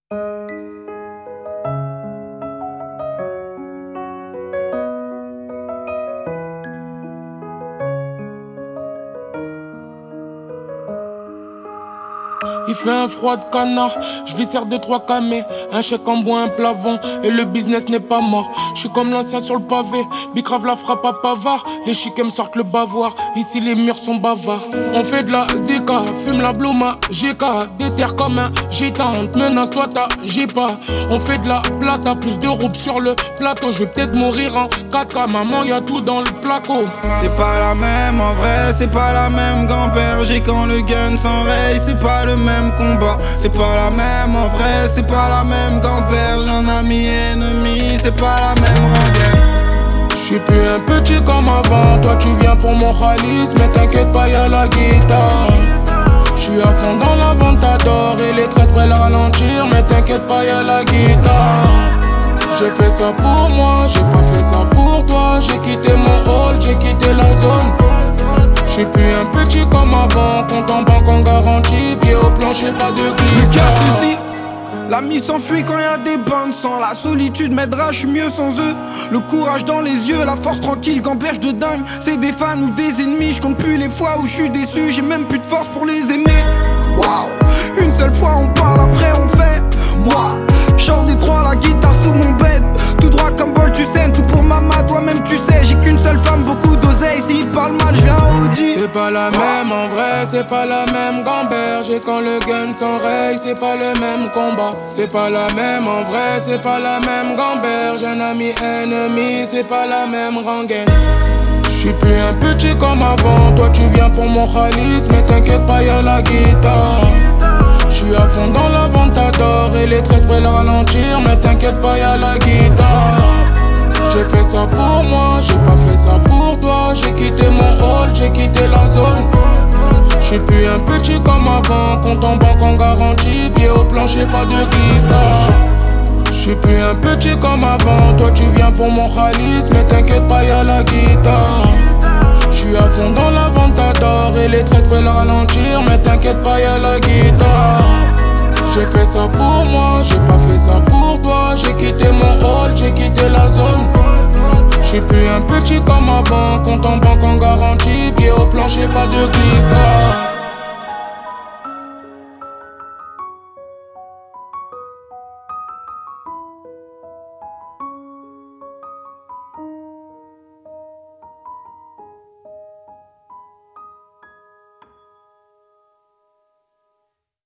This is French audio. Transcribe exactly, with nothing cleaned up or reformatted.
Il fait un froid de canard, je vis serre de trois camés. Un chèque en bois, un plafond, et le business n'est pas mort. Je suis comme l'ancien sur le pavé, bicrave la frappe à pavard. Les chics me sortent le bavoir, ici les murs sont bavards. On fait de la zika, fume la blouma, Jika. Déterre comme un gitan, on te menace, toi t'as j'ai pas. On fait de la plata, plus de roupes sur le plateau. Je vais peut-être mourir en quatre K, maman y'a tout dans le placo. C'est pas la même en vrai, c'est pas la même gamberger quand le gun s'enraye, c'est pas le même combat, c'est pas la même en vrai, c'est pas la même gamberge, un ami ennemi, c'est pas la même rengaine. J'suis plus un petit comme avant, toi tu viens pour mon khalis, mais t'inquiète pas y'a la guitare. J'suis à fond dans la vente, t'adores et les traits devraient la ralentir, mais t'inquiète pas y'a la guitare. J'ai fait ça pour moi, j'ai pas fait ça pour toi, j'ai quitté mon hall, j'ai quitté la zone. J'suis plus un petit comme avant, compte en banque en garantie, pied au plancher, pas de glisse. Le cas ceci, l'ami s'enfuit quand y'a des bandes sans la solitude m'aidera, j'suis mieux sans eux. Le courage dans les yeux, la force tranquille, gamberge de dingue. C'est des fans ou des ennemis, j'compte plus les fois où j'suis déçu, j'ai même plus de force pour les aimer. Waouh, une seule fois on parle, après on fait. Moi, chante des trois, la guitare sous mon bed. Tout droit comme Paul, tu sais, tout pour maman, toi-même tu sais. J'ai qu'une seule femme, beaucoup d'oseille, s'il parle mal, j'viens à Audi. C'est pas la même en vrai, c'est pas la même gamberge. Et quand le gun s'enraye, c'est pas le même combat. C'est pas la même en vrai, c'est pas la même gamberge. Un ami ennemi, c'est pas la même rengaine. J'suis plus un petit comme avant, toi tu viens pour mon khalis, mais t'inquiète pas y'a la guitare. J'suis à fond dans la vente, t'adores et les traits devraient le ralentir, mais t'inquiète pas y'a la guitare. J'ai fait ça pour moi, j'ai pas fait ça pour toi. J'ai quitté mon hall, j'ai quitté la zone. J'suis plus un petit comme avant, compte en banque en garantie, pied au plancher, pas de glissade. J'suis plus un petit comme avant, toi tu viens pour mon khalis, mais t'inquiète pas y'a la guitare. J'suis à fond dans la vente, t'adores et les traits devraient le ralentir, mais t'inquiète pas y'a la guitare. J'ai fait ça pour moi, j'ai pas fait ça pour toi. J'ai quitté mon hall, j'ai quitté la zone. J'suis plus un petit comme avant, compte en banque en garantie, pied au plancher, pas de glissade.